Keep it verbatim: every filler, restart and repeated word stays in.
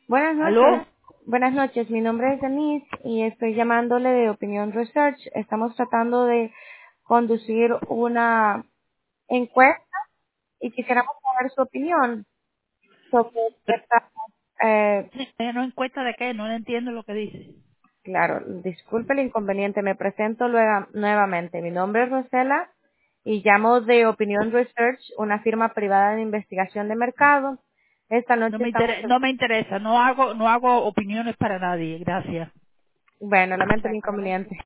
Buenas noches. ¿Aló? Buenas noches. Mi nombre es Denise y estoy llamándole de Opinión Research. Estamos tratando de conducir una encuesta y quisiéramos saber su opinión sobre Pero, ciertas, eh, eh, ¿no encuesta de qué? No entiendo lo que dice. claro, disculpe el inconveniente. Me presento luego, nuevamente. Mi nombre es Rosela y llamo de Opinión Research, una firma privada de investigación de mercado. Esta No noche me estamos, interesa, no me interesa. No hago, no hago opiniones para nadie. Gracias. bueno, lamento el inconveniente.